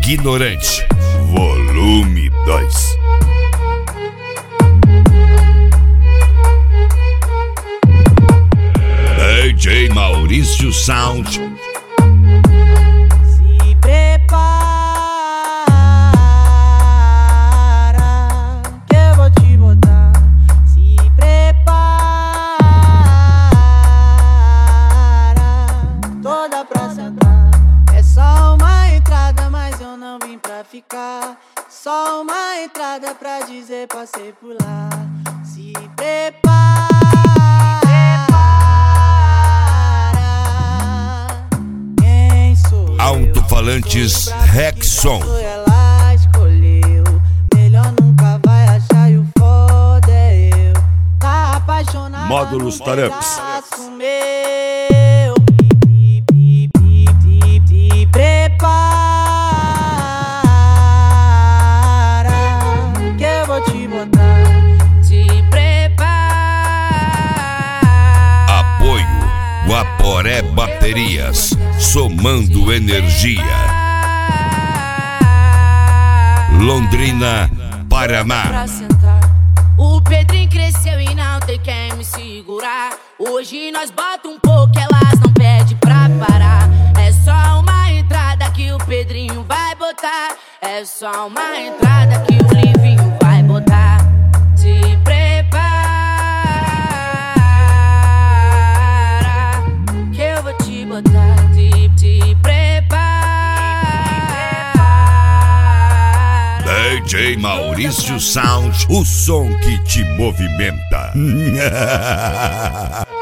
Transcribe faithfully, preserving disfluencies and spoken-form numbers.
Ignorante, volume dois. D J Maurício Sound. Se prepara, que eu vou te botar. Se prepara, toda pra sentar. É só uma entrada, mas eu não vim pra ficar. Só uma entrada pra dizer passei por lá. Se prepara. Alto-falantes Rexon. Ela escolheu, melhor nunca vai achar e o foda é eu. Tá apaixonada. Módulos Taramps. Meu, te prepara, que eu vou te botar. Te prepara. Apoio Guaporé Baterias, somando energia. Londrina, Paraná. O Pedrinho cresceu e não tem quem me segurar. Hoje nós bota um pouco, elas não pedem pra parar. É só uma entrada que o Pedrinho vai botar. É só uma entrada que o Livinho vai botar. Se prepara, que eu vou te botar. Te, te prepara. D J Maurício Sound, o som que te movimenta.